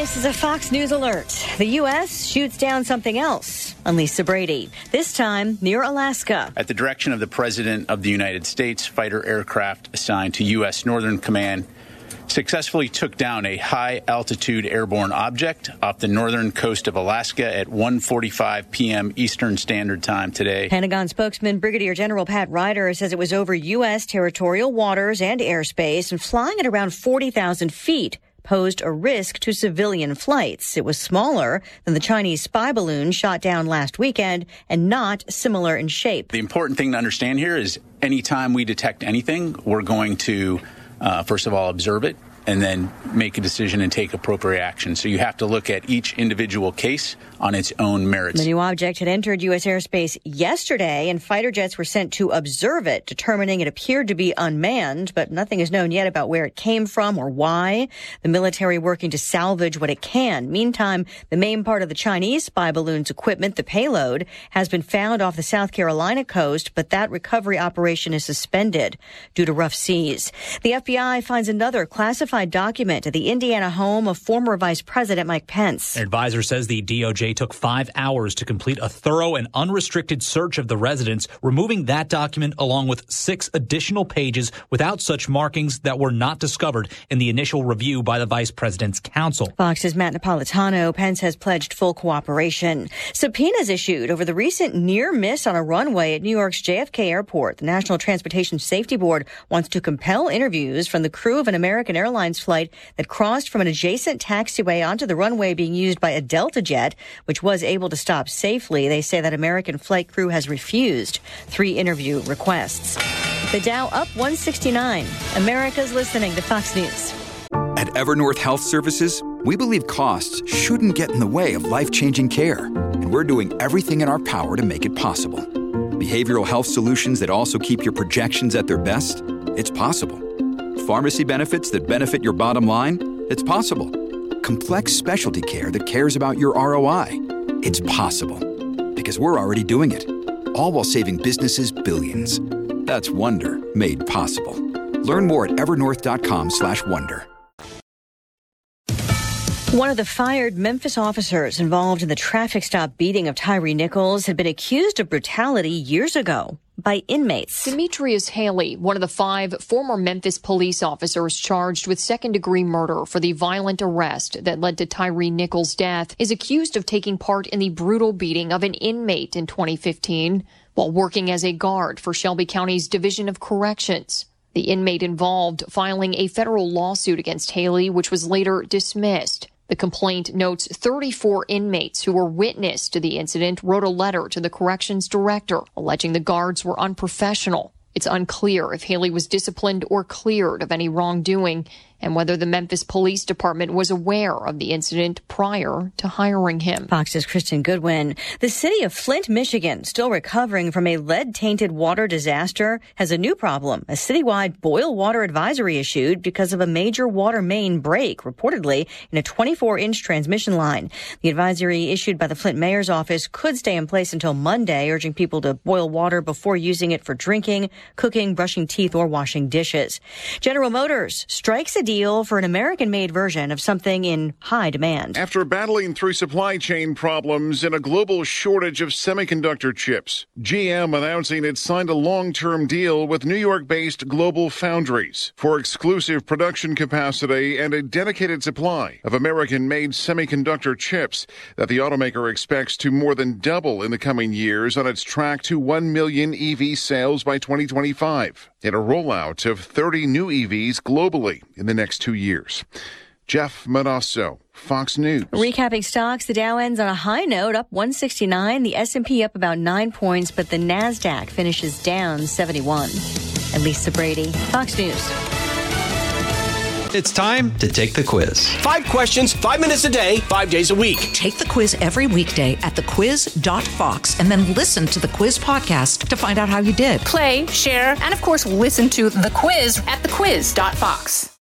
This is a Fox News alert. The U.S. shoots down something else. I'm Lisa Brady. This time near Alaska. At the direction of the President of the United States, fighter aircraft assigned to U.S. Northern Command successfully took down a high-altitude airborne object off the northern coast of Alaska at 1:45 p.m. Eastern Standard Time today. Pentagon spokesman Brigadier General Pat Ryder says it was over U.S. territorial waters and airspace and flying at around 40,000 feet. Posed a risk to civilian flights. It was smaller than the Chinese spy balloon shot down last weekend and not similar in shape. The important thing to understand here is anytime we detect anything, we're going to, first of all, observe it and then make a decision and take appropriate action. So you have to look at each individual case on its own merits. The new object had entered U.S. airspace yesterday, and fighter jets were sent to observe it, determining it appeared to be unmanned, but nothing is known yet about where it came from or why. The military working to salvage what it can. Meantime, the main part of the Chinese spy balloon's equipment, the payload, has been found off the South Carolina coast, but that recovery operation is suspended due to rough seas. The FBI finds another classified document at the Indiana home of former Vice President Mike Pence. An advisor says the DOJ took 5 hours to complete a thorough and unrestricted search of the residence, removing that document along with 6 additional pages without such markings that were not discovered in the initial review by the vice president's counsel. Fox's Matt Napolitano. Pence has pledged full cooperation. Subpoenas issued over the recent near miss on a runway at New York's JFK Airport. The National Transportation Safety Board wants to compel interviews from the crew of an American Airlines flight that crossed from an adjacent taxiway onto the runway being used by a Delta jet, which was able to stop safely. They say that American flight crew has refused 3 interview requests. The Dow up 169. America's listening to Fox News. At Evernorth Health Services, we believe costs shouldn't get in the way of life-changing care, and we're doing everything in our power to make it possible. Behavioral health solutions that also keep your projections at their best? It's possible. Pharmacy benefits that benefit your bottom line? It's possible. Complex specialty care that cares about your ROI? It's possible. Because we're already doing it. All while saving businesses billions. That's Wonder made possible. Learn more at evernorth.com/wonder. One of the fired Memphis officers involved in the traffic stop beating of Tyree Nichols had been accused of brutality years ago by inmates. Demetrius Haley, one of the 5 former Memphis police officers charged with second-degree murder for the violent arrest that led to Tyree Nichols' death, is accused of taking part in the brutal beating of an inmate in 2015 while working as a guard for Shelby County's Division of Corrections. The inmate involved filing a federal lawsuit against Haley, which was later dismissed. The complaint notes 34 inmates who were witness to the incident wrote a letter to the corrections director alleging the guards were unprofessional. It's unclear if Haley was disciplined or cleared of any wrongdoing and whether the Memphis Police Department was aware of the incident prior to hiring him. Fox's Kristen Goodwin. The city of Flint, Michigan, still recovering from a lead-tainted water disaster, has a new problem. A citywide boil water advisory issued because of a major water main break, reportedly in a 24-inch transmission line. The advisory issued by the Flint mayor's office could stay in place until Monday, urging people to boil water before using it for drinking, cooking, brushing teeth, or washing dishes. General Motors strikes a deal for an American-made version of something in high demand. After battling through supply chain problems and a global shortage of semiconductor chips, GM announcing it signed a long-term deal with New York-based Global Foundries for exclusive production capacity and a dedicated supply of American-made semiconductor chips that the automaker expects to more than double in the coming years on its track to 1 million EV sales by 2025 and a rollout of 30 new EVs globally in the next 2 years. Jeff Manasso, Fox News. Recapping stocks, the Dow ends on a high note, up 169. The S&P up about 9 points, but the NASDAQ finishes down 71. And Lisa Brady, Fox News. It's time to take the quiz. 5 questions, 5 minutes a day, 5 days a week. Take the quiz every weekday at thequiz.fox and then listen to the quiz podcast to find out how you did. Play, share, and of course listen to The Quiz at thequiz.fox.